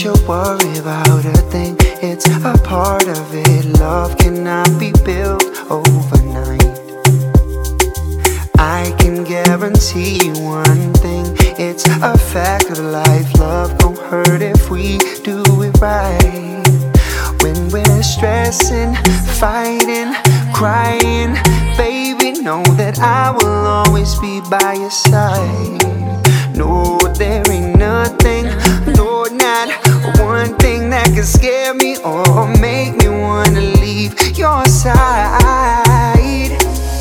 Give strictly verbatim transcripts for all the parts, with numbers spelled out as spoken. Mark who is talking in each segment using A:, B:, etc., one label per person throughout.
A: you worry about a thing, it's a part of it. Love cannot be built overnight. I can guarantee you one thing, it's a fact of life. Love gon' hurt if we do it right. When we're stressing, fighting, crying, baby, know that I will always be by your side. No, there ain't nothing, no, not one thing that can scare me or make me wanna leave your side.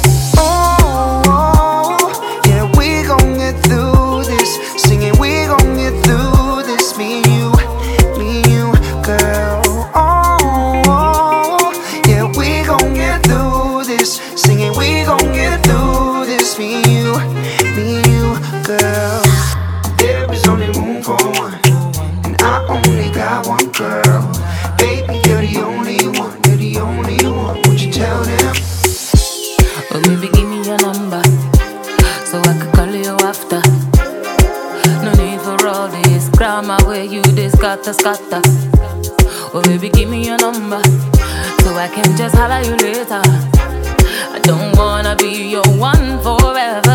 A: Oh, oh, yeah, we gon' get through this. Singing, we gon' get through this. Me and you, me and you, girl. Oh, oh, yeah, we gon' get through this. Singing, we gon' get through this. Me and you, me and you, girl. There is only room for one, and I only got one girl. Baby, you're the only one, you're the only one. Won't you tell them?
B: Oh, baby, give me your number so I could call you after. No need for all this grammar where you this scatter, scatter. Oh, baby, give me your number so I can just holler you later. I don't wanna be your one forever.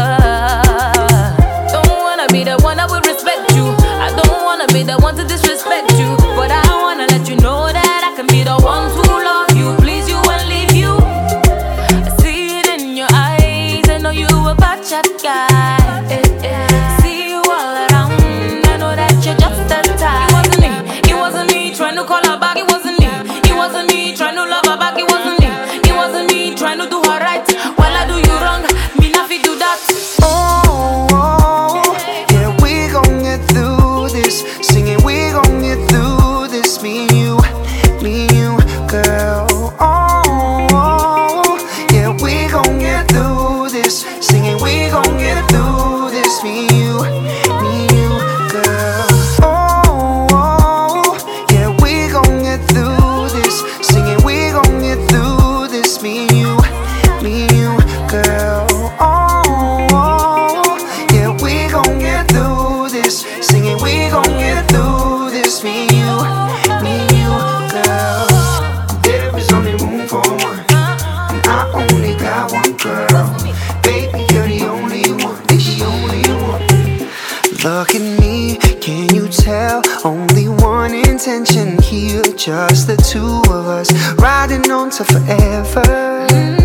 B: Don't wanna be the one that will respect you. I don't wanna be the one to disrespect you. But I wanna let you know that I can be the one to love you, please you and leave you. I see it in your eyes, I know you a bad chat guy. Eh, eh. See you all around, I know that you're just that type. It wasn't me, it wasn't me trying to call her back. It wasn't me, it wasn't me trying to love her back. It wasn't me, it wasn't me trying to do her right. While I do you wrong, me not fi do that.
A: Oh, oh, yeah, we gon' get through this. Singing, we gon' get through this. Me and you, me and you, girl. Oh, oh, yeah, we gon' get through this. Singing, we gon' get through this. Me and you, me and you, girl. Oh, oh, yeah, we gon' get through this. Singing, we gon' get through this. Me and you, me and you, girl. Oh, oh, yeah, we gon' get through this. Singing, we gon' get through this. Me and you, me and you, girl. There is only room for one, and I only got one girl. Baby, you're the only one, the only one. Look at me, can you tell? Only one intention here, just the two of us riding on to forever.